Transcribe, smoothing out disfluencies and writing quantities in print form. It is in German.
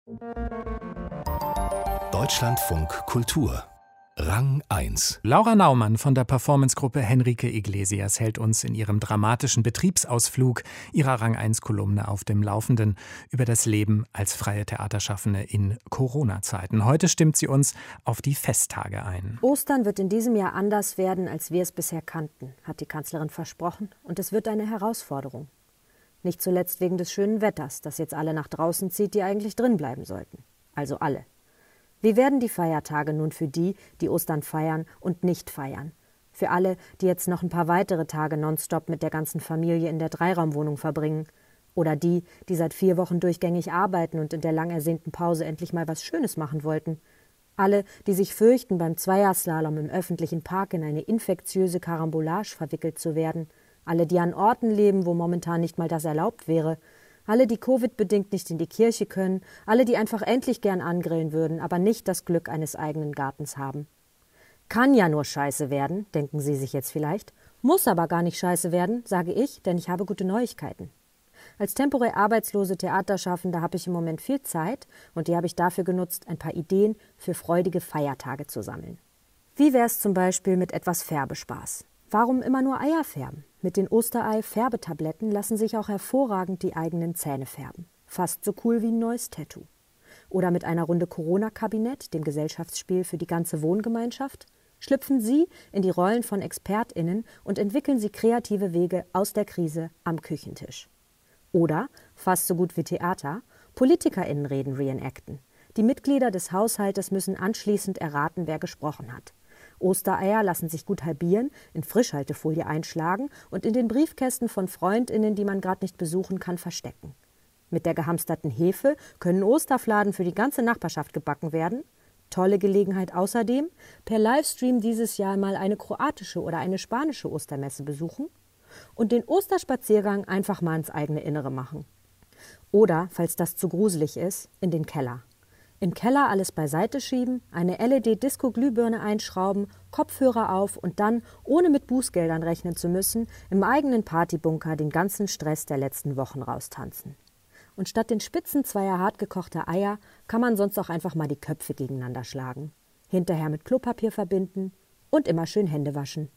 Deutschlandfunk Kultur Rang 1. Laura Naumann von der Performancegruppe Henrique Iglesias hält uns in ihrem dramatischen Betriebsausflug ihrer Rang-1-Kolumne auf dem Laufenden über das Leben als freie Theaterschaffende in Corona-Zeiten. Heute stimmt sie uns auf die Festtage ein. Ostern wird in diesem Jahr anders werden, als wir es bisher kannten, hat die Kanzlerin versprochen. Und es wird eine Herausforderung. Nicht zuletzt wegen des schönen Wetters, das jetzt alle nach draußen zieht, die eigentlich drin bleiben sollten. Also alle. Wie werden die Feiertage nun für die Ostern feiern und nicht feiern? Für alle, die jetzt noch ein paar weitere Tage nonstop mit der ganzen Familie in der Dreiraumwohnung verbringen? Oder die seit 4 Wochen durchgängig arbeiten und in der lang ersehnten Pause endlich mal was Schönes machen wollten? Alle, die sich fürchten, beim Zweierslalom im öffentlichen Park in eine infektiöse Karambolage verwickelt zu werden? Alle, die an Orten leben, wo momentan nicht mal das erlaubt wäre? Alle, die Covid-bedingt nicht in die Kirche können, alle, die einfach endlich gern angrillen würden, aber nicht das Glück eines eigenen Gartens haben. Kann ja nur scheiße werden, denken Sie sich jetzt vielleicht, muss aber gar nicht scheiße werden, sage ich, denn ich habe gute Neuigkeiten. Als temporär arbeitslose Theaterschaffende habe ich im Moment viel Zeit und die habe ich dafür genutzt, ein paar Ideen für freudige Feiertage zu sammeln. Wie wäre es zum Beispiel mit etwas Färbespaß? Warum immer nur Eier färben? Mit den Osterei-Färbetabletten lassen sich auch hervorragend die eigenen Zähne färben. Fast so cool wie ein neues Tattoo. Oder mit einer Runde Corona-Kabinett, dem Gesellschaftsspiel für die ganze Wohngemeinschaft, schlüpfen Sie in die Rollen von ExpertInnen und entwickeln Sie kreative Wege aus der Krise am Küchentisch. Oder, fast so gut wie Theater, PolitikerInnen reden reenacten. Die Mitglieder des Haushaltes müssen anschließend erraten, wer gesprochen hat. Ostereier lassen sich gut halbieren, in Frischhaltefolie einschlagen und in den Briefkästen von FreundInnen, die man gerade nicht besuchen kann, verstecken. Mit der gehamsterten Hefe können Osterfladen für die ganze Nachbarschaft gebacken werden. Tolle Gelegenheit außerdem, per Livestream dieses Jahr mal eine kroatische oder eine spanische Ostermesse besuchen und den Osterspaziergang einfach mal ins eigene Innere machen. Oder, falls das zu gruselig ist, in den Keller. Im Keller alles beiseite schieben, eine LED-Disco-Glühbirne einschrauben, Kopfhörer auf und dann, ohne mit Bußgeldern rechnen zu müssen, im eigenen Partybunker den ganzen Stress der letzten Wochen raustanzen. Und statt den Spitzen zweier hartgekochter Eier kann man sonst auch einfach mal die Köpfe gegeneinander schlagen. Hinterher mit Klopapier verbinden und immer schön Hände waschen.